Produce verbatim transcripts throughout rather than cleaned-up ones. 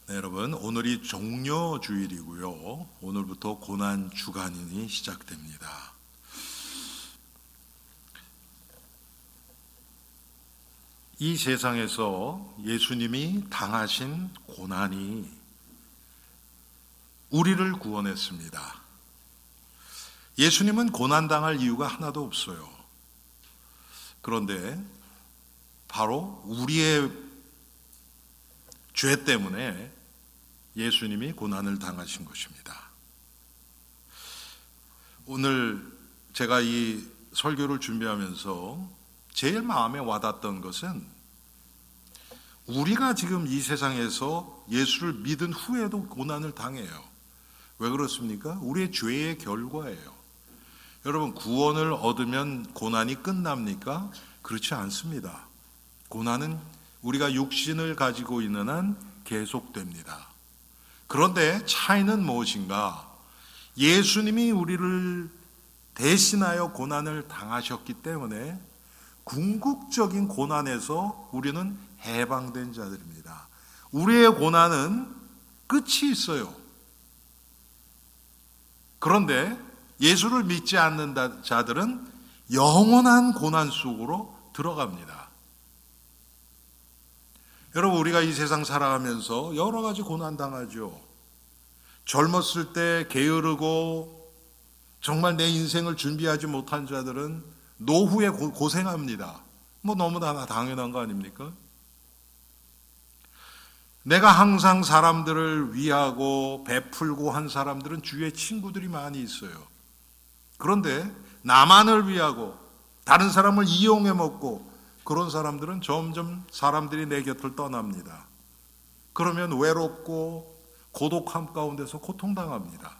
네, 여러분, 오늘이 종려주일이고요. 오늘부터 고난 주간이 시작됩니다. 이 세상에서 예수님이 당하신 고난이 우리를 구원했습니다. 예수님은 고난당할 이유가 하나도 없어요. 그런데 바로 우리의 죄 때문에 예수님이 고난을 당하신 것입니다. 오늘 제가 이 설교를 준비하면서 제일 마음에 와닿았던 것은 우리가 지금 이 세상에서 예수를 믿은 후에도 고난을 당해요. 왜 그렇습니까? 우리의 죄의 결과예요. 여러분, 구원을 얻으면 고난이 끝납니까? 그렇지 않습니다. 고난은 우리가 육신을 가지고 있는 한 계속됩니다. 그런데 차이는 무엇인가? 예수님이 우리를 대신하여 고난을 당하셨기 때문에 궁극적인 고난에서 우리는 해방된 자들입니다. 우리의 고난은 끝이 있어요. 그런데 예수를 믿지 않는 자들은 영원한 고난 속으로 들어갑니다. 여러분, 우리가 이 세상 살아가면서 여러 가지 고난 당하죠. 젊었을 때 게으르고 정말 내 인생을 준비하지 못한 자들은 노후에 고생합니다. 뭐 너무나 당연한 거 아닙니까? 내가 항상 사람들을 위하고 베풀고 한 사람들은 주위에 친구들이 많이 있어요. 그런데 나만을 위하고 다른 사람을 이용해 먹고 그런 사람들은 점점 사람들이 내 곁을 떠납니다. 그러면 외롭고 고독함 가운데서 고통당합니다.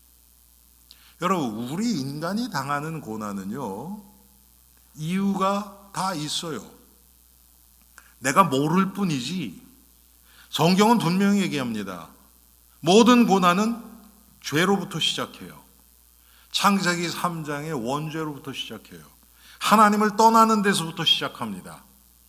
여러분, 우리 인간이 당하는 고난은요, 이유가 다 있어요. 내가 모를 뿐이지 성경은 분명히 얘기합니다. 모든 고난은 죄로부터 시작해요. 창세기 삼 장의 원죄로부터 시작해요. 하나님을 떠나는 데서부터 시작합니다.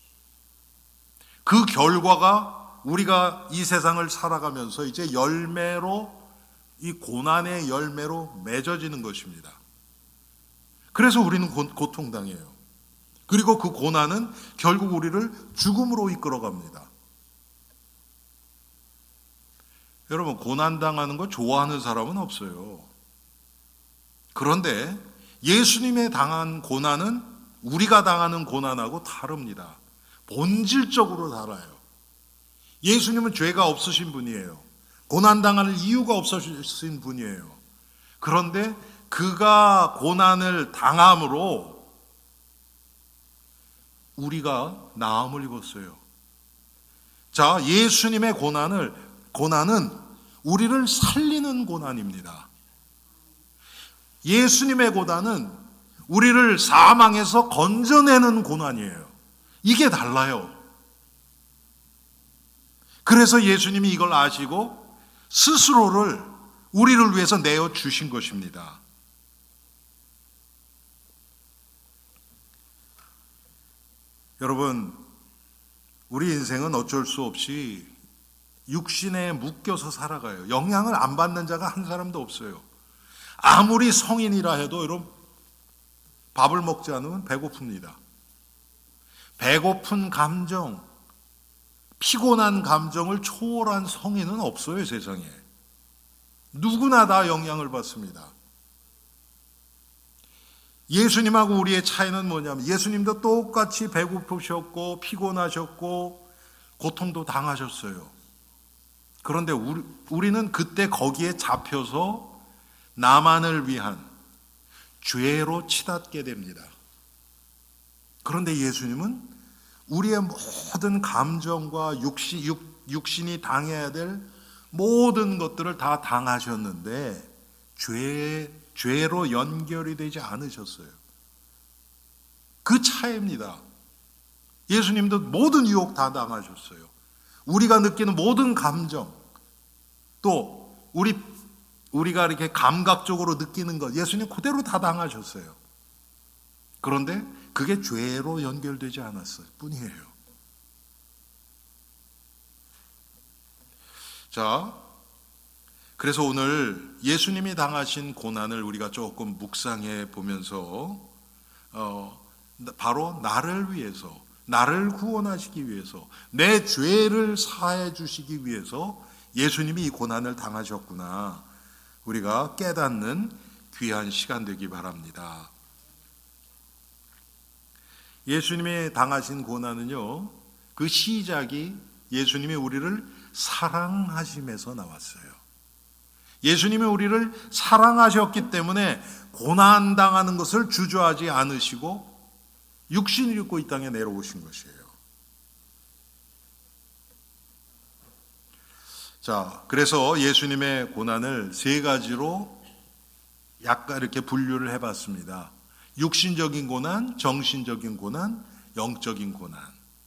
그 결과가 우리가 이 세상을 살아가면서 이제 열매로, 이 고난의 열매로 맺어지는 것입니다. 그래서 우리는 고통당해요. 그리고 그 고난은 결국 우리를 죽음으로 이끌어갑니다. 여러분, 고난당하는 거 좋아하는 사람은 없어요. 그런데 예수님의 당한 고난은 우리가 당하는 고난하고 다릅니다. 본질적으로 달라요. 예수님은 죄가 없으신 분이에요. 고난당할 이유가 없으신 분이에요. 그런데 그가 고난을 당함으로 우리가 나음을 입었어요. 자, 예수님의 고난을, 고난은 우리를 살리는 고난입니다. 예수님의 고난은 우리를 사망에서 건져내는 고난이에요. 이게 달라요. 그래서 예수님이 이걸 아시고 스스로를 우리를 위해서 내어 주신 것입니다. 여러분, 우리 인생은 어쩔 수 없이 육신에 묶여서 살아가요. 영향을 안 받는 자가 한 사람도 없어요. 아무리 성인이라 해도 여러분, 밥을 먹지 않으면 배고픕니다. 배고픈 감정, 피곤한 감정을 초월한 성인은 없어요, 세상에. 누구나 다 영향을 받습니다. 예수님하고 우리의 차이는 뭐냐면 예수님도 똑같이 배고프셨고 피곤하셨고 고통도 당하셨어요. 그런데 우리, 우리는 그때 거기에 잡혀서 나만을 위한 죄로 치닫게 됩니다. 그런데 예수님은 우리의 모든 감정과 육신, 육, 육신이 당해야 될 모든 것들을 다 당하셨는데 죄, 죄로 연결이 되지 않으셨어요. 그 차이입니다. 예수님도 모든 유혹 다 당하셨어요. 우리가 느끼는 모든 감정, 또 우리 우리가 이렇게 감각적으로 느끼는 것, 예수님 그대로 다 당하셨어요. 그런데 그게 죄로 연결되지 않았을 뿐이에요. 자, 그래서 오늘 예수님이 당하신 고난을 우리가 조금 묵상해 보면서 어, 바로 나를 위해서, 나를 구원하시기 위해서, 내 죄를 사해 주시기 위해서 예수님이 이 고난을 당하셨구나, 우리가 깨닫는 귀한 시간 되기 바랍니다. 예수님이 당하신 고난은요, 그 시작이 예수님이 우리를 사랑하심에서 나왔어요. 예수님이 우리를 사랑하셨기 때문에 고난당하는 것을 주저하지 않으시고 육신을 입고 이 땅에 내려오신 것이에요. 자, 그래서 예수님의 고난을 세 가지로 약간 이렇게 분류를 해봤습니다. 육신적인 고난, 정신적인 고난, 영적인 고난.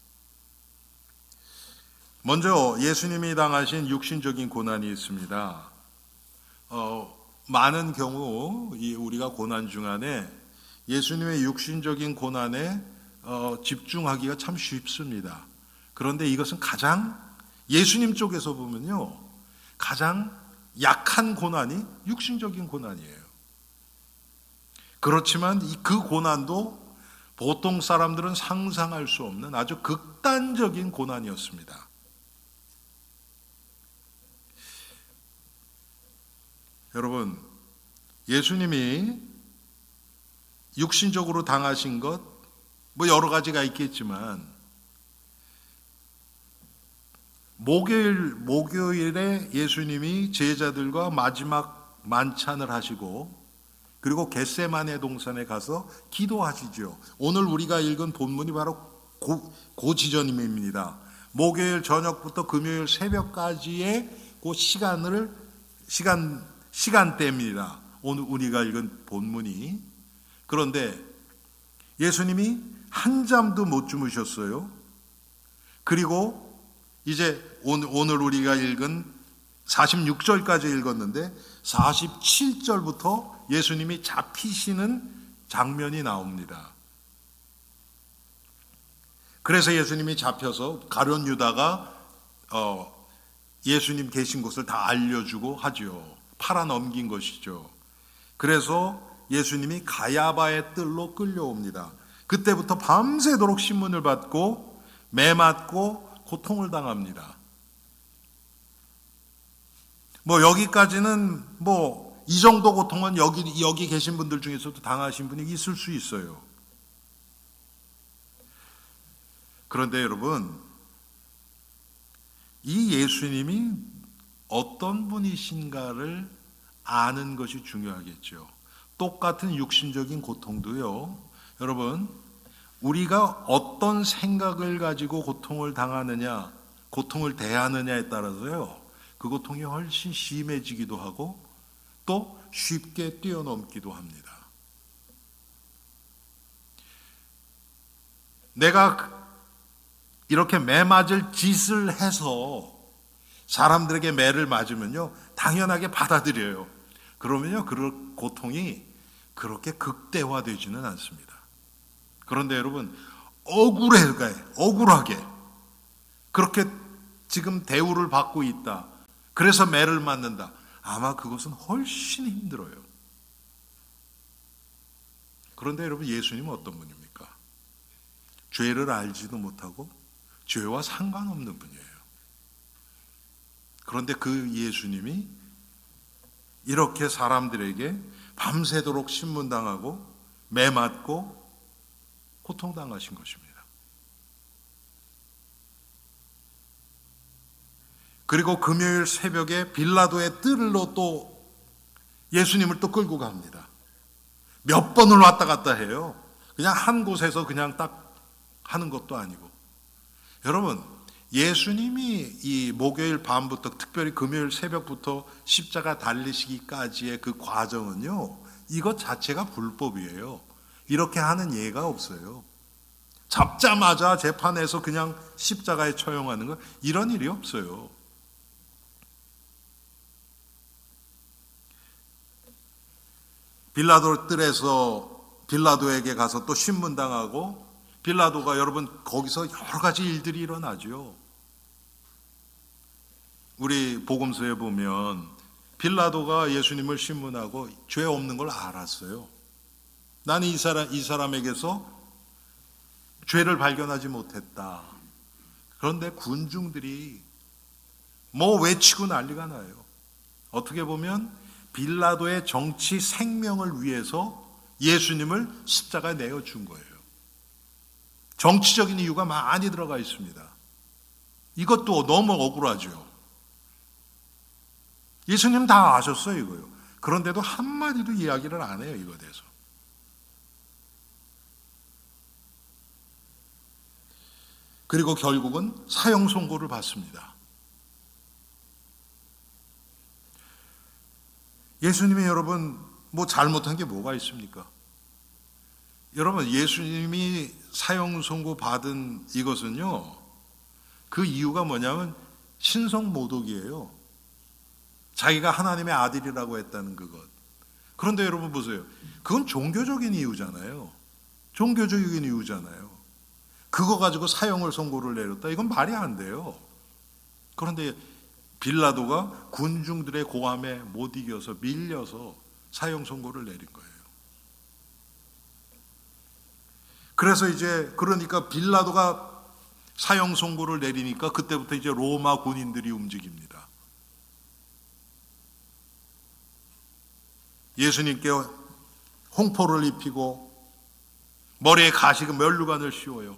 먼저 예수님이 당하신 육신적인 고난이 있습니다. 어, 많은 경우 이 우리가 고난 중 안에 예수님의 육신적인 고난에 어, 집중하기가 참 쉽습니다. 그런데 이것은 가장 예수님 쪽에서 보면요, 가장 약한 고난이 육신적인 고난이에요. 그렇지만 그 고난도 보통 사람들은 상상할 수 없는 아주 극단적인 고난이었습니다. 여러분, 예수님이 육신적으로 당하신 것, 뭐 여러 가지가 있겠지만, 목요일, 목요일에 예수님이 제자들과 마지막 만찬을 하시고, 그리고 겟세마네 동산에 가서 기도하시죠. 오늘 우리가 읽은 본문이 바로 고, 그 지점입니다. 목요일 저녁부터 금요일 새벽까지의 그 시간을, 시간, 시간대입니다. 오늘 우리가 읽은 본문이. 그런데 예수님이 한잠도 못 주무셨어요. 그리고 이제 오늘 우리가 읽은 사십육 절까지 읽었는데 사십칠 절부터 예수님이 잡히시는 장면이 나옵니다. 그래서 예수님이 잡혀서 가룟 유다가 어, 예수님 계신 곳을 다 알려주고 하죠. 팔아 넘긴 것이죠. 그래서 예수님이 가야바의 뜰로 끌려옵니다. 그때부터 밤새도록 신문을 받고 매 맞고 고통을 당합니다. 뭐 여기까지는 뭐 이 정도 고통은 여기 여기 계신 분들 중에서도 당하신 분이 있을 수 있어요. 그런데 여러분, 이 예수님이 어떤 분이신가를 아는 것이 중요하겠죠. 똑같은 육신적인 고통도요, 여러분, 우리가 어떤 생각을 가지고 고통을 당하느냐, 고통을 대하느냐에 따라서요, 그 고통이 훨씬 심해지기도 하고 또 쉽게 뛰어넘기도 합니다. 내가 이렇게 매 맞을 짓을 해서 사람들에게 매를 맞으면요, 당연하게 받아들여요. 그러면요, 그 고통이 그렇게 극대화되지는 않습니다. 그런데 여러분, 억울하게, 억울하게 그렇게 지금 대우를 받고 있다, 그래서 매를 맞는다, 아마 그것은 훨씬 힘들어요. 그런데 여러분, 예수님은 어떤 분입니까? 죄를 알지도 못하고 죄와 상관없는 분이에요. 그런데 그 예수님이 이렇게 사람들에게 밤새도록 신문당하고 매 맞고 고통당하신 것입니다. 그리고 금요일 새벽에 빌라도의 뜰로 또 예수님을 또 끌고 갑니다. 몇 번을 왔다 갔다 해요. 그냥 한 곳에서 그냥 딱 하는 것도 아니고. 여러분, 예수님이 이 목요일 밤부터, 특별히 금요일 새벽부터 십자가 달리시기까지의 그 과정은요, 이것 자체가 불법이에요. 이렇게 하는 예가 없어요. 잡자마자 재판에서 그냥 십자가에 처형하는 거, 이런 일이 없어요. 빌라도 뜰에서 빌라도에게 가서 또 신문당하고, 빌라도가 여러분 거기서 여러 가지 일들이 일어나죠. 우리 복음서에 보면 빌라도가 예수님을 신문하고 죄 없는 걸 알았어요. 나는 이 사람, 이 사람에게서 죄를 발견하지 못했다. 그런데 군중들이 뭐 외치고 난리가 나요. 어떻게 보면 빌라도의 정치 생명을 위해서 예수님을 십자가에 내어준 거예요. 정치적인 이유가 많이 들어가 있습니다. 이것도 너무 억울하죠. 예수님 다 아셨어요, 이거요. 그런데도 한마디도 이야기를 안 해요, 이거에 대해서. 그리고 결국은 사형 선고를 받습니다. 예수님이 여러분 뭐 잘못한 게 뭐가 있습니까? 여러분 예수님이 사형 선고 받은 이것은요, 그 이유가 뭐냐면 신성 모독이에요. 자기가 하나님의 아들이라고 했다는 그것. 그런데 여러분 보세요. 그건 종교적인 이유잖아요. 종교적인 이유잖아요. 그거 가지고 사형을 선고를 내렸다. 이건 말이 안 돼요. 그런데 빌라도가 군중들의 고함에 못 이겨서 밀려서 사형 선고를 내린 거예요. 그래서 이제 그러니까 빌라도가 사형 선고를 내리니까 그때부터 이제 로마 군인들이 움직입니다. 예수님께 홍포를 입히고 머리에 가시금 면류관을 씌워요.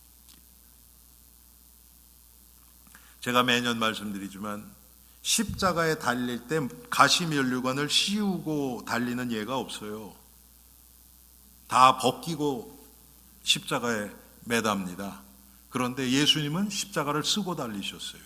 제가 매년 말씀드리지만 십자가에 달릴 때 가시면류관을 씌우고 달리는 예가 없어요. 다 벗기고 십자가에 매답니다. 그런데 예수님은 십자가를 쓰고 달리셨어요.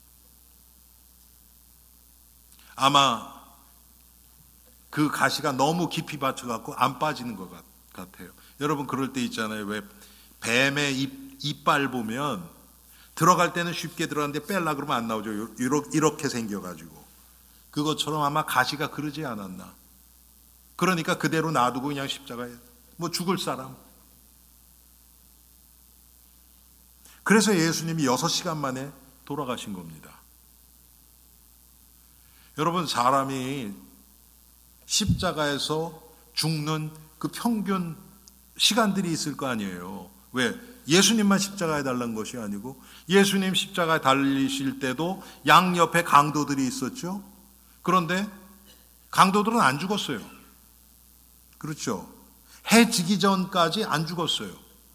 아마 그 가시가 너무 깊이 받쳐갖고 안 빠지는 것 같아요. 여러분 그럴 때 있잖아요. 왜 뱀의 입, 이빨 보면 들어갈 때는 쉽게 들어가는데 뺄라 그러면 안 나오죠. 이렇게 생겨가지고. 그것처럼 아마 가시가 그러지 않았나. 그러니까 그대로 놔두고 그냥 십자가에 뭐 죽을 사람. 그래서 예수님이 여섯 시간 만에 돌아가신 겁니다. 여러분 사람이 십자가에서 죽는 그 평균 시간들이 있을 거 아니에요. 왜? 예수님만 십자가에 달린 것이 아니고 예수님 십자가에 달리실 때도 양옆에 강도들이 있었죠. 그런데 강도들은 안 죽었어요. 그렇죠. 해 지기 전까지 안 죽었어요.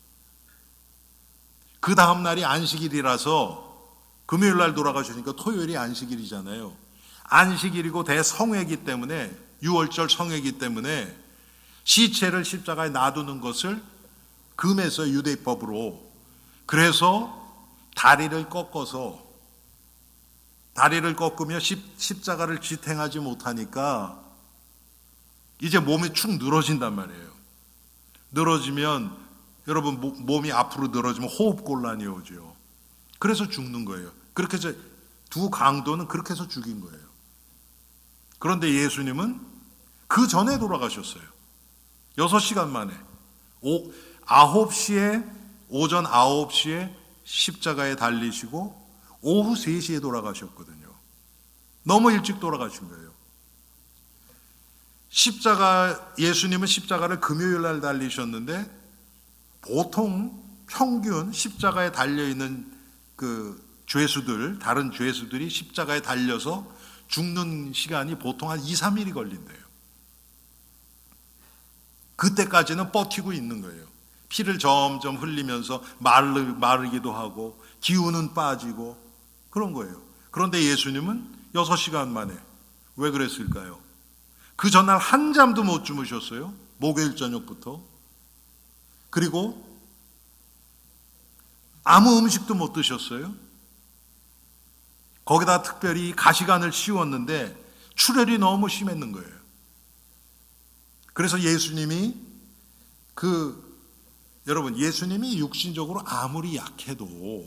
그 다음 날이 안식일이라서 금요일 날 돌아가시니까 토요일이 안식일이잖아요. 안식일이고 대성회이기 때문에 유월절 성회이기 때문에 시체를 십자가에 놔두는 것을 금해서 유대법으로. 그래서 다리를 꺾어서 다리를 꺾으며 십, 십자가를 지탱하지 못하니까 이제 몸이 축 늘어진단 말이에요. 늘어지면 여러분 몸이 앞으로 늘어지면 호흡곤란이 오죠. 그래서 죽는 거예요. 그렇게 해서 두 강도는 그렇게 해서 죽인 거예요. 그런데 예수님은 그 전에 돌아가셨어요. 여섯 시간 만에. 오, 아홉 시에, 오전 아홉 시에 십자가에 달리시고 오후 세 시에 돌아가셨거든요. 너무 일찍 돌아가신 거예요. 십자가, 예수님은 십자가를 금요일 날 달리셨는데 보통 평균 십자가에 달려있는 그 죄수들, 다른 죄수들이 십자가에 달려서 죽는 시간이 보통 한 이, 삼 일이 걸린대요. 그때까지는 버티고 있는 거예요. 피를 점점 흘리면서 마르, 마르기도 하고 기운은 빠지고 그런 거예요. 그런데 예수님은 여섯 시간 만에. 왜 그랬을까요? 그 전날 한 잠도 못 주무셨어요. 목요일 저녁부터. 그리고 아무 음식도 못 드셨어요. 거기다 특별히 가시관을 씌웠는데 출혈이 너무 심했는 거예요. 그래서 예수님이 그 여러분 예수님이 육신적으로 아무리 약해도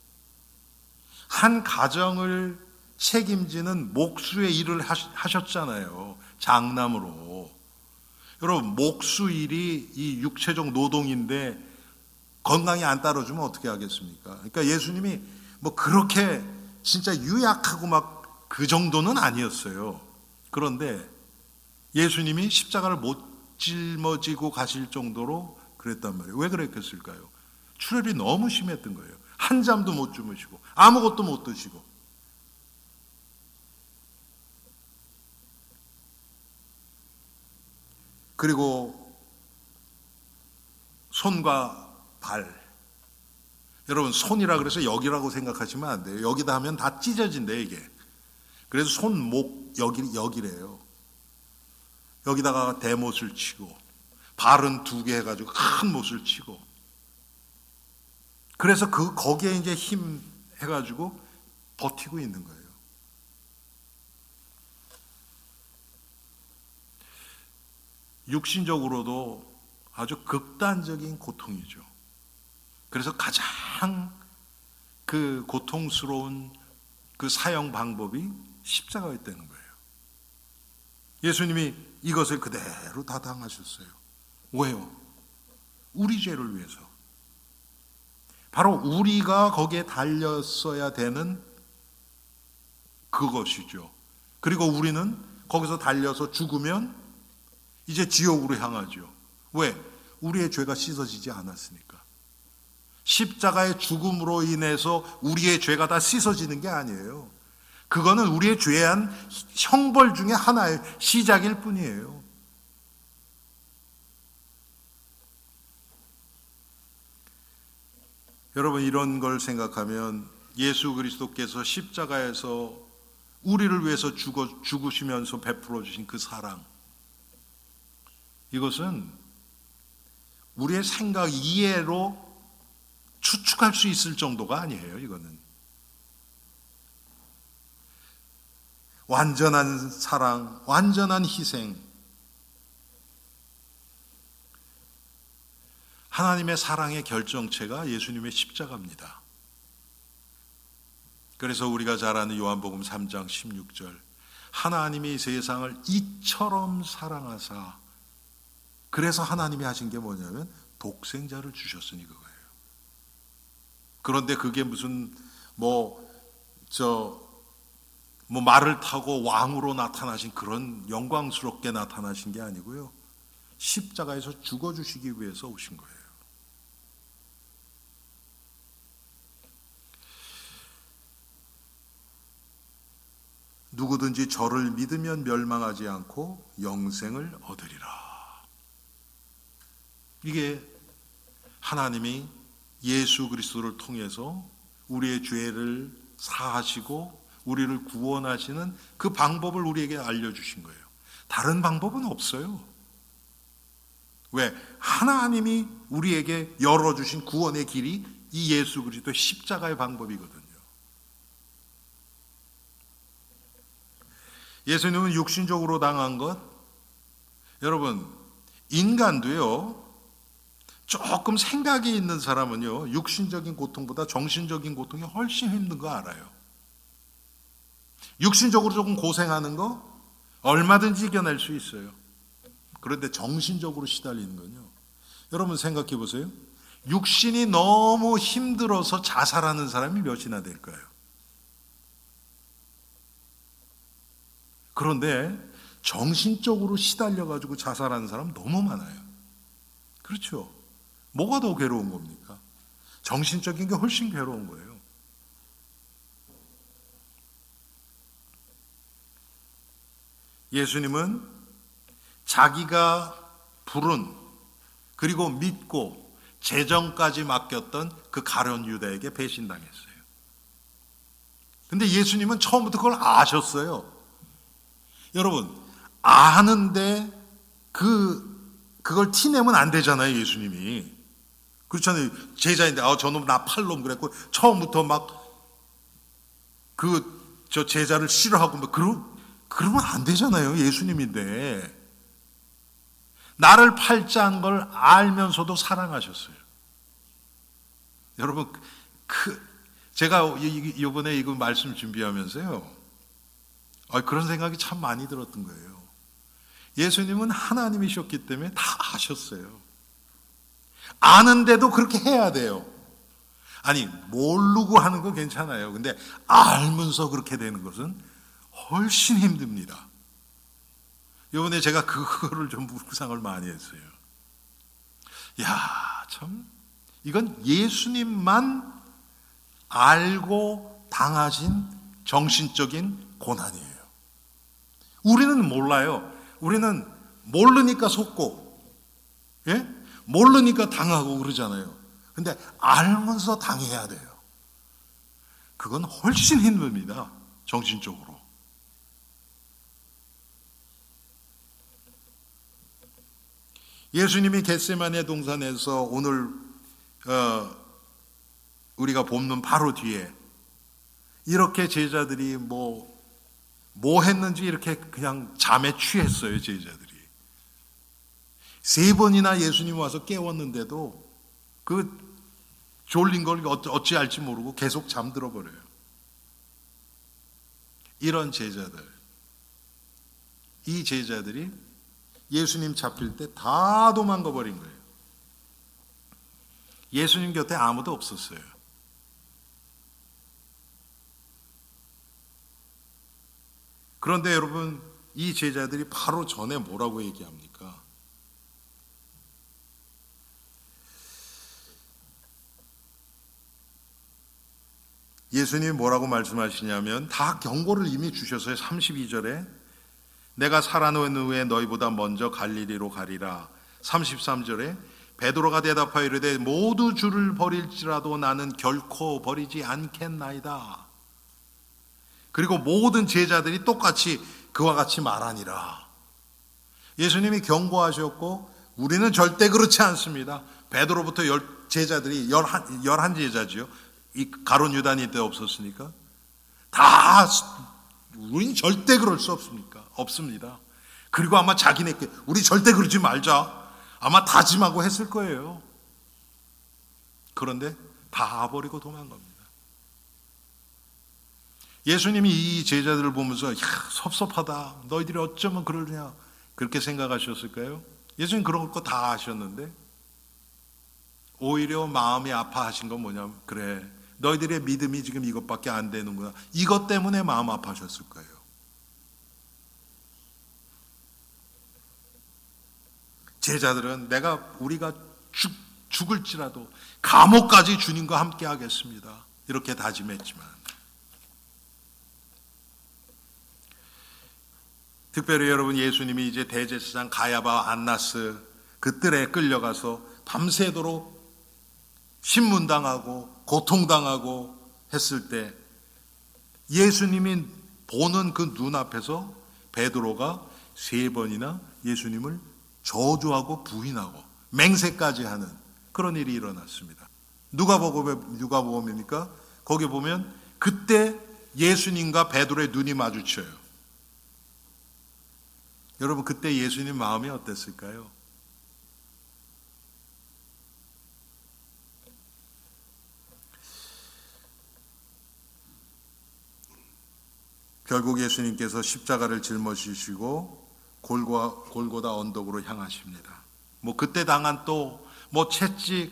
한 가정을 책임지는 목수의 일을 하셨잖아요. 장남으로. 여러분 목수 일이 이 육체적 노동인데 건강이 안 따라주면 어떻게 하겠습니까? 그러니까 예수님이 뭐 그렇게 진짜 유약하고 막 그 정도는 아니었어요. 그런데 예수님이 십자가를 못 짊어지고 가실 정도로 그랬단 말이에요. 왜 그랬겠을까요? 출혈이 너무 심했던 거예요. 한 잠도 못 주무시고 아무것도 못 드시고. 그리고 손과 발, 여러분 손이라 그래서 여기라고 생각하시면 안 돼요. 여기다 하면 다 찢어진대 이게. 그래서 손목 여기, 여기래요. 여기다가 대못을 치고 발은 두 개 해가지고 큰 못을 치고, 그래서 그 거기에 이제 힘 해가지고 버티고 있는 거예요. 육신적으로도 아주 극단적인 고통이죠. 그래서 가장 그 고통스러운 그 사형 방법이 십자가였다는 거예요. 예수님이 이것을 그대로 다 당하셨어요. 왜요? 우리 죄를 위해서. 바로 우리가 거기에 달렸어야 되는 그것이죠. 그리고 우리는 거기서 달려서 죽으면 이제 지옥으로 향하죠. 왜? 우리의 죄가 씻어지지 않았으니까. 십자가의 죽음으로 인해서 우리의 죄가 다 씻어지는 게 아니에요. 그거는 우리의 죄한 형벌 중에 하나의 시작일 뿐이에요. 여러분, 이런 걸 생각하면 예수 그리스도께서 십자가에서 우리를 위해서 죽어, 죽으시면서 베풀어 주신 그 사랑, 이것은 우리의 생각, 이해로 추측할 수 있을 정도가 아니에요. 이거는 완전한 사랑, 완전한 희생, 하나님의 사랑의 결정체가 예수님의 십자가입니다. 그래서 우리가 잘 아는 요한복음 삼 장 십육 절, 하나님이 세상을 이처럼 사랑하사, 그래서 하나님이 하신 게 뭐냐면 독생자를 주셨으니 그거예요. 그런데 그게 무슨 뭐 저 뭐 말을 타고 왕으로 나타나신, 그런 영광스럽게 나타나신 게 아니고요, 십자가에서 죽어주시기 위해서 오신 거예요. 누구든지 저를 믿으면 멸망하지 않고 영생을 얻으리라. 이게 하나님이 예수 그리스도를 통해서 우리의 죄를 사하시고 우리를 구원하시는 그 방법을 우리에게 알려주신 거예요. 다른 방법은 없어요. 왜? 하나님이 우리에게 열어주신 구원의 길이 이 예수 그리스도의 십자가의 방법이거든요. 예수님은 육신적으로 당한 것, 여러분, 인간도요, 조금 생각이 있는 사람은요, 육신적인 고통보다 정신적인 고통이 훨씬 힘든 거 알아요. 육신적으로 조금 고생하는 거 얼마든지 이겨낼 수 있어요. 그런데 정신적으로 시달리는 건요, 여러분 생각해 보세요. 육신이 너무 힘들어서 자살하는 사람이 몇이나 될까요? 그런데 정신적으로 시달려가지고 자살하는 사람 너무 많아요. 그렇죠? 뭐가 더 괴로운 겁니까? 정신적인 게 훨씬 괴로운 거예요. 예수님은 자기가 부른, 그리고 믿고 재정까지 맡겼던 그 가룟 유다에게 배신당했어요. 근데 예수님은 처음부터 그걸 아셨어요. 여러분, 아는데 그, 그걸 티내면 안 되잖아요, 예수님이. 그렇잖아요. 제자인데, 아, 저놈 나 팔놈 그랬고, 처음부터 막, 그, 저 제자를 싫어하고, 막, 그러, 그러면 안 되잖아요, 예수님인데. 나를 팔자한 걸 알면서도 사랑하셨어요. 여러분, 그, 제가 이번에 이거 말씀 준비하면서요, 아, 그런 생각이 참 많이 들었던 거예요. 예수님은 하나님이셨기 때문에 다 아셨어요. 아는데도 그렇게 해야 돼요. 아니, 모르고 하는 거 괜찮아요. 근데 알면서 그렇게 되는 것은 훨씬 힘듭니다. 이번에 제가 그거를 좀 묵상을 많이 했어요. 야, 참, 이건 예수님만 알고 당하신 정신적인 고난이에요. 우리는 몰라요. 우리는 모르니까 속고, 예? 모르니까 당하고 그러잖아요. 근데 알면서 당해야 돼요. 그건 훨씬 힘듭니다. 정신적으로. 예수님이 겟세마네 동산에서 오늘 어, 우리가 본문 바로 뒤에 이렇게 제자들이 뭐, 뭐 했는지 이렇게 그냥 잠에 취했어요, 제자들이. 세 번이나 예수님 와서 깨웠는데도 그 졸린 걸 어찌 할지 모르고 계속 잠들어 버려요. 이런 제자들, 이 제자들이 예수님 잡힐 때 다 도망가 버린 거예요. 예수님 곁에 아무도 없었어요. 그런데 여러분, 이 제자들이 바로 전에 뭐라고 얘기합니까? 예수님이 뭐라고 말씀하시냐면 다 경고를 이미 주셨어요. 삼십이 절에 내가 살아놓은 후에 너희보다 먼저 갈릴리로 가리라. 삼십삼 절에 베드로가 대답하여 이르되 모두 주를 버릴지라도 나는 결코 버리지 않겠나이다. 그리고 모든 제자들이 똑같이 그와 같이 말하니라. 예수님이 경고하셨고 우리는 절대 그렇지 않습니다. 베드로부터 열 제자들이 열한, 열한 제자지요. 이 가룟 유다니 때 없었으니까 다 우리는 절대 그럴 수 없습니까? 없습니다. 그리고 아마 자기네께 우리 절대 그러지 말자 아마 다짐하고 했을 거예요. 그런데 다 버리고 도망갑니다. 예수님이 이 제자들을 보면서 야, 섭섭하다. 너희들이 어쩌면 그러냐 그렇게 생각하셨을까요? 예수님 그런 거 다 아셨는데 오히려 마음이 아파하신 건 뭐냐면 그래 너희들의 믿음이 지금 이것밖에 안 되는구나. 이것 때문에 마음 아파하셨을 거예요. 제자들은 내가 우리가 죽, 죽을지라도 감옥까지 주님과 함께 하겠습니다. 이렇게 다짐했지만 특별히 여러분 예수님이 이제 대제사장 가야바 안나스 그 뜰에 끌려가서 밤새도록 신문당하고 고통당하고 했을 때 예수님이 보는 그 눈앞에서 베드로가 세 번이나 예수님을 저주하고 부인하고 맹세까지 하는 그런 일이 일어났습니다. 누가복음 누가복음입니까? 거기 보면 그때 예수님과 베드로의 눈이 마주쳐요. 여러분 그때 예수님 마음이 어땠을까요? 결국 예수님께서 십자가를 짊어지시고 골고다, 골고다 언덕으로 향하십니다. 뭐 그때 당한 또 뭐 채찍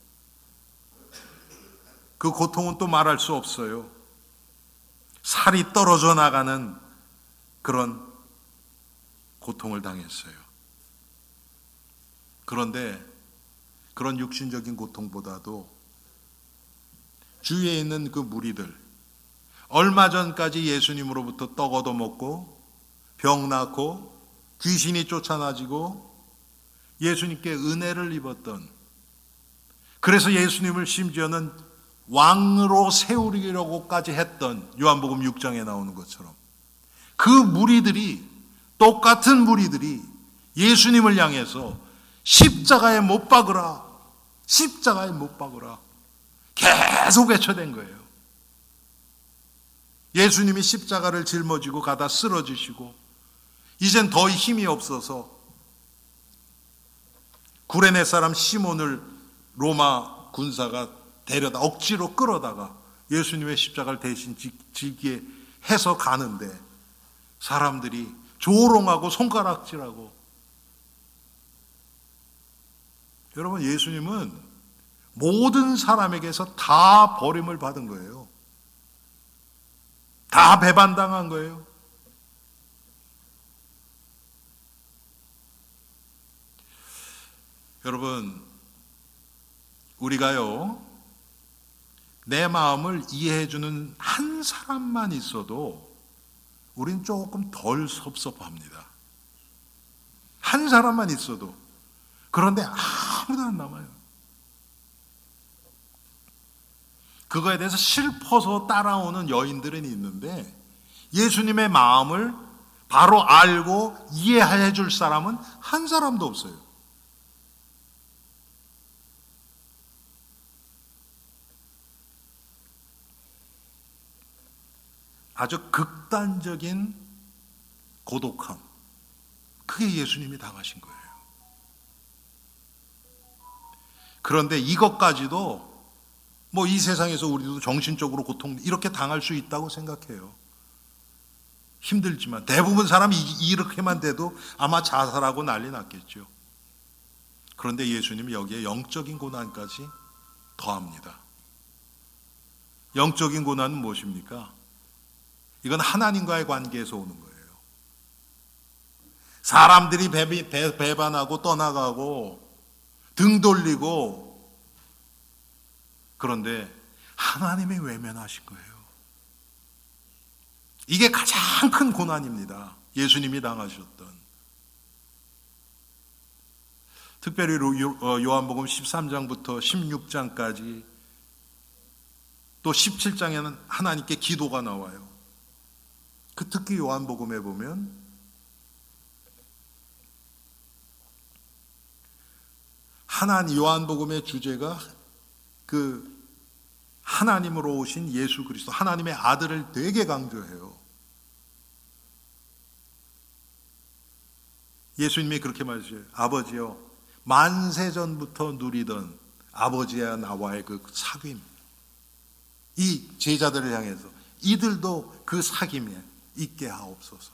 그 고통은 또 말할 수 없어요. 살이 떨어져 나가는 그런 고통을 당했어요. 그런데 그런 육신적인 고통보다도 주위에 있는 그 무리들 얼마 전까지 예수님으로부터 떡 얻어먹고 병 낳고 귀신이 쫓아나지고 예수님께 은혜를 입었던 그래서 예수님을 심지어는 왕으로 세우려고까지 했던 요한복음 육 장에 나오는 것처럼 그 무리들이 똑같은 무리들이 예수님을 향해서 십자가에 못 박으라 십자가에 못 박으라 계속 외쳐댄 거예요. 예수님이 십자가를 짊어지고 가다 쓰러지시고 이젠 더 힘이 없어서 구레네 사람 시몬을 로마 군사가 데려다 억지로 끌어다가 예수님의 십자가를 대신 지게 해서 가는데 사람들이 조롱하고 손가락질하고 여러분 예수님은 모든 사람에게서 다 버림을 받은 거예요. 다 배반당한 거예요. 여러분, 우리가요, 내 마음을 이해해주는 한 사람만 있어도 우린 조금 덜 섭섭합니다. 한 사람만 있어도. 그런데 아무도 안 남아요. 그거에 대해서 슬퍼서 따라오는 여인들은 있는데 예수님의 마음을 바로 알고 이해해 줄 사람은 한 사람도 없어요. 아주 극단적인 고독함, 그게 예수님이 당하신 거예요. 그런데 이것까지도 뭐 이 세상에서 우리도 정신적으로 고통 이렇게 당할 수 있다고 생각해요. 힘들지만 대부분 사람이 이렇게만 돼도 아마 자살하고 난리 났겠죠. 그런데 예수님이 여기에 영적인 고난까지 더합니다. 영적인 고난은 무엇입니까? 이건 하나님과의 관계에서 오는 거예요. 사람들이 배반하고 떠나가고 등 돌리고, 그런데 하나님이 외면하신 거예요. 이게 가장 큰 고난입니다. 예수님이 당하셨던. 특별히 요한복음 십삼 장부터 십육 장까지 또 십칠 장에는 하나님께 기도가 나와요. 그 특히 요한복음에 보면 하나님, 요한복음의 주제가 그 하나님으로 오신 예수 그리스도, 하나님의 아들을 되게 강조해요. 예수님이 그렇게 말하셔요. 아버지요, 만세전부터 누리던 아버지와 나와의 그 사귐, 이 제자들을 향해서 이들도 그 사귐에 있게 하옵소서.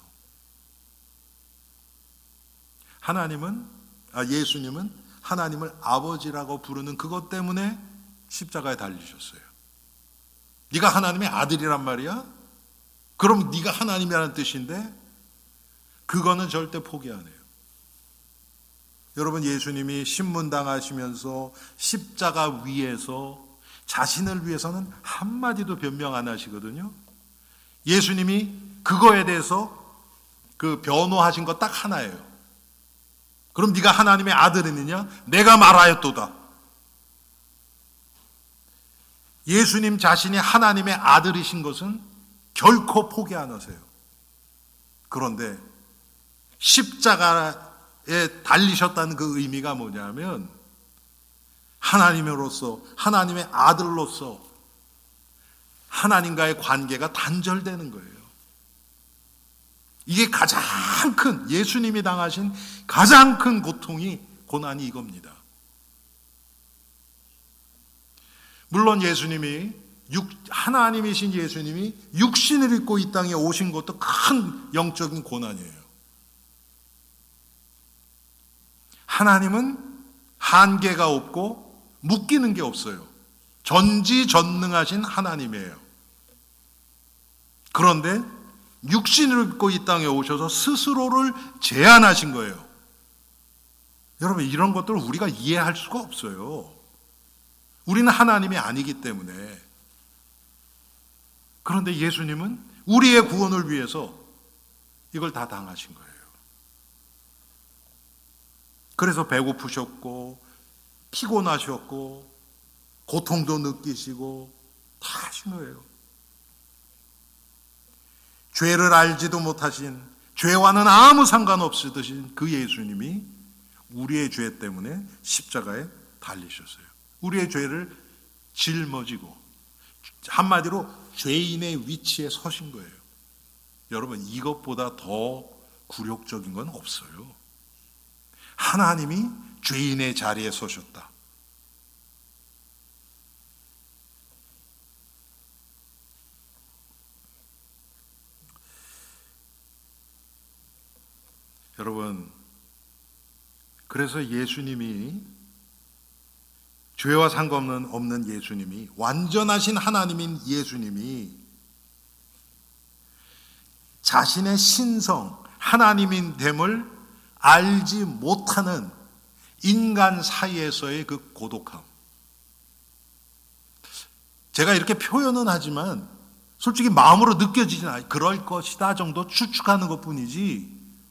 하나님은, 아, 예수님은 하나님을 아버지라고 부르는 그것 때문에 십자가에 달리셨어요. 네가 하나님의 아들이란 말이야? 그럼 네가 하나님이라는 뜻인데 그거는 절대 포기 안 해요. 여러분, 예수님이 신문당하시면서 십자가 위에서 자신을 위해서는 한마디도 변명 안 하시거든요. 예수님이 그거에 대해서 그 변호하신 거 딱 하나예요. 그럼 네가 하나님의 아들이느냐? 내가 말하였도다. 예수님 자신이 하나님의 아들이신 것은 결코 포기 안 하세요. 그런데 십자가에 달리셨다는 그 의미가 뭐냐면 하나님으로서, 하나님의 아들로서 하나님과의 관계가 단절되는 거예요. 이게 가장 큰, 예수님이 당하신 가장 큰 고통이, 고난이 이겁니다. 물론 예수님이, 육, 하나님이신 예수님이 육신을 입고 이 땅에 오신 것도 큰 영적인 고난이에요. 하나님은 한계가 없고 묶이는 게 없어요. 전지전능하신 하나님이에요. 그런데 육신을 입고 이 땅에 오셔서 스스로를 제한하신 거예요. 여러분, 이런 것들을 우리가 이해할 수가 없어요. 우리는 하나님이 아니기 때문에. 그런데 예수님은 우리의 구원을 위해서 이걸 다 당하신 거예요. 그래서 배고프셨고 피곤하셨고 고통도 느끼시고 다 하신 거예요. 죄를 알지도 못하신, 죄와는 아무 상관없으신 그 예수님이 우리의 죄 때문에 십자가에 달리셨어요. 우리의 죄를 짊어지고 한마디로 죄인의 위치에 서신 거예요. 여러분, 이것보다 더 굴욕적인 건 없어요. 하나님이 죄인의 자리에 서셨다. 여러분, 그래서 예수님이 죄와 상관없는 없는 예수님이, 완전하신 하나님인 예수님이 자신의 신성, 하나님인 됨을 알지 못하는 인간 사이에서의 그 고독함. 제가 이렇게 표현은 하지만 솔직히 마음으로 느껴지진 않아요. 그럴 것이다 정도 추측하는 것뿐이지,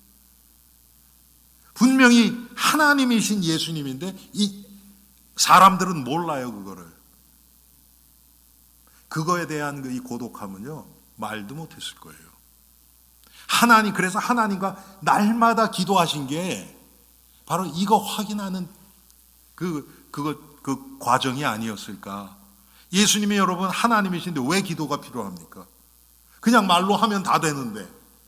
분명히 하나님이신 예수님인데 이 사람들은 몰라요, 그거를. 그거에 대한 그 이 고독함은요, 말도 못했을 거예요. 하나님, 그래서 하나님과 날마다 기도하신 게 바로 이거 확인하는 그, 그거, 그 과정이 아니었을까. 예수님이 여러분 하나님이신데 왜 기도가 필요합니까? 그냥 말로 하면 다 되는데.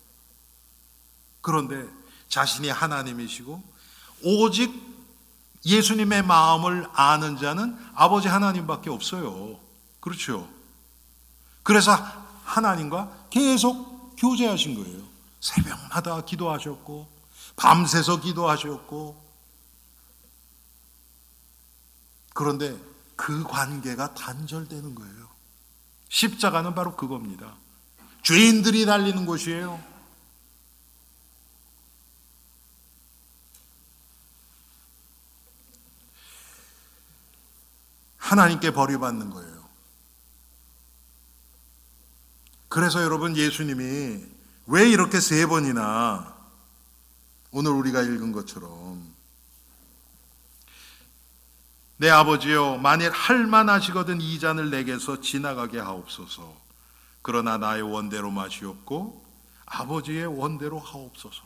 그런데 자신이 하나님이시고 오직 예수님의 마음을 아는 자는 아버지 하나님밖에 없어요. 그렇죠? 그래서 하나님과 계속 교제하신 거예요. 새벽마다 기도하셨고 밤새서 기도하셨고. 그런데 그 관계가 단절되는 거예요. 십자가는 바로 그겁니다. 죄인들이 달리는 곳이에요. 하나님께 버림받는 거예요. 그래서 여러분, 예수님이 왜 이렇게 세 번이나 오늘 우리가 읽은 것처럼 내 아버지여, 만일 할만하시거든 이 잔을 내게서 지나가게 하옵소서. 그러나 나의 원대로 마시옵고 아버지의 원대로 하옵소서.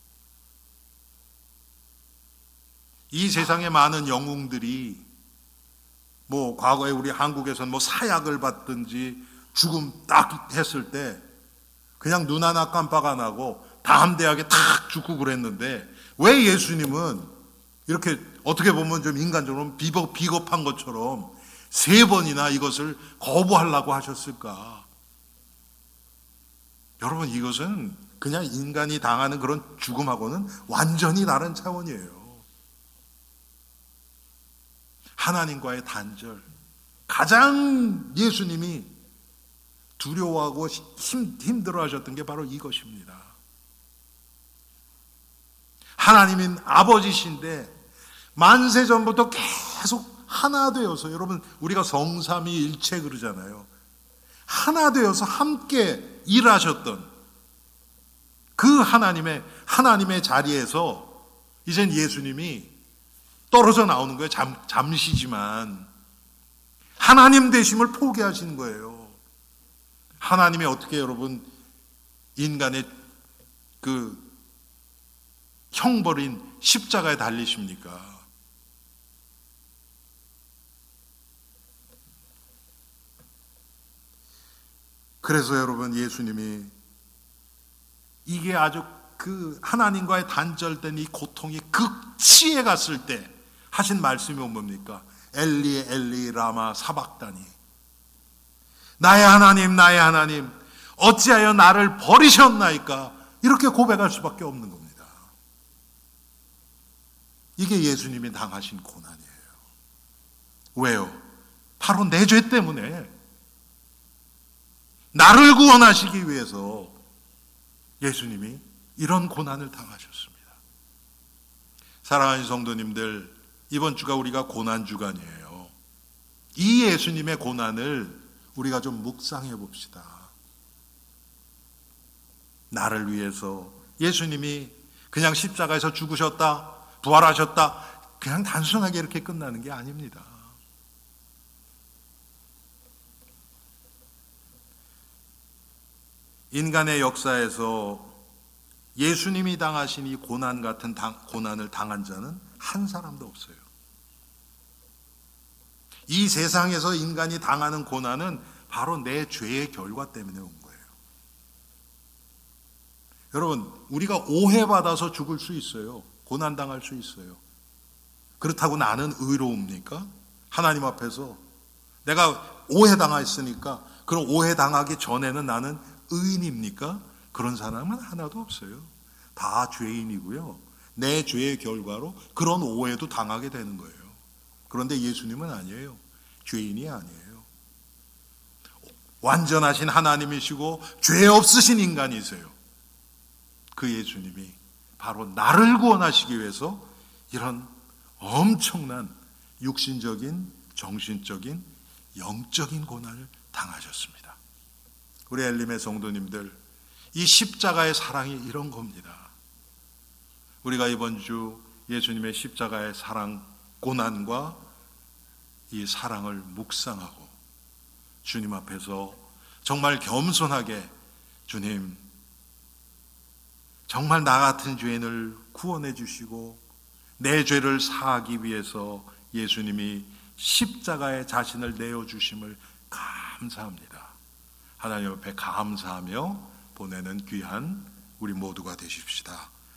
이 세상의 많은 영웅들이 뭐 과거에 우리 한국에서는 뭐 사약을 받든지 죽음 딱 했을 때 그냥 눈 하나 깜빡 안 하고 담대하게 탁 죽고 그랬는데, 왜 예수님은 이렇게 어떻게 보면 좀 인간적으로 비겁, 비겁한 것처럼 세 번이나 이것을 거부하려고 하셨을까? 여러분, 이것은 그냥 인간이 당하는 그런 죽음하고는 완전히 다른 차원이에요. 하나님과의 단절, 가장 예수님이 두려워하고 힘, 힘들어 하셨던 게 바로 이것입니다. 하나님인 아버지신데 만세 전부터 계속 하나 되어서, 여러분 우리가 성삼위일체 그러잖아요. 하나 되어서 함께 일하셨던 그 하나님의 하나님의 자리에서 이젠 예수님이 떨어져 나오는 거예요. 잠, 잠시지만 하나님 되심을 포기하시는 거예요. 하나님이 어떻게 여러분 인간의 그 형벌인 십자가에 달리십니까? 그래서 여러분, 예수님이 이게 아주 그 하나님과의 단절된 이 고통이 극치에 갔을 때 하신 말씀이 뭡니까? 엘리 엘리 라마 사박다니, 나의 하나님 나의 하나님 어찌하여 나를 버리셨나이까? 이렇게 고백할 수밖에 없는 겁니다. 이게 예수님이 당하신 고난이에요. 왜요? 바로 내 죄 때문에, 나를 구원하시기 위해서 예수님이 이런 고난을 당하셨습니다. 사랑하는 성도님들, 이번 주가 우리가 고난 주간이에요. 이 예수님의 고난을 우리가 좀 묵상해 봅시다. 나를 위해서 예수님이 그냥 십자가에서 죽으셨다, 부활하셨다, 그냥 단순하게 이렇게 끝나는 게 아닙니다. 인간의 역사에서 예수님이 당하신 이 고난 같은 당, 고난을 당한 자는 한 사람도 없어요. 이 세상에서 인간이 당하는 고난은 바로 내 죄의 결과 때문에 온 거예요. 여러분, 우리가 오해받아서 죽을 수 있어요. 고난당할 수 있어요. 그렇다고 나는 의로웁니까? 하나님 앞에서 내가 오해당했으니까 그럼 오해당하기 전에는 나는 의인입니까? 그런 사람은 하나도 없어요. 다 죄인이고요. 내 죄의 결과로 그런 오해도 당하게 되는 거예요. 그런데 예수님은 아니에요. 죄인이 아니에요. 완전하신 하나님이시고 죄 없으신 인간이세요. 그 예수님이 바로 나를 구원하시기 위해서 이런 엄청난 육신적인, 정신적인, 영적인 고난을 당하셨습니다. 우리 엘림의 성도님들, 이 십자가의 사랑이 이런 겁니다. 우리가 이번 주 예수님의 십자가의 사랑, 고난과 이 사랑을 묵상하고 주님 앞에서 정말 겸손하게, 주님, 정말 나 같은 죄인을 구원해 주시고 내 죄를 사하기 위해서 예수님이 십자가에 자신을 내어주심을 감사합니다. 하나님 앞에 감사하며 보내는 귀한 우리 모두가 되십시다.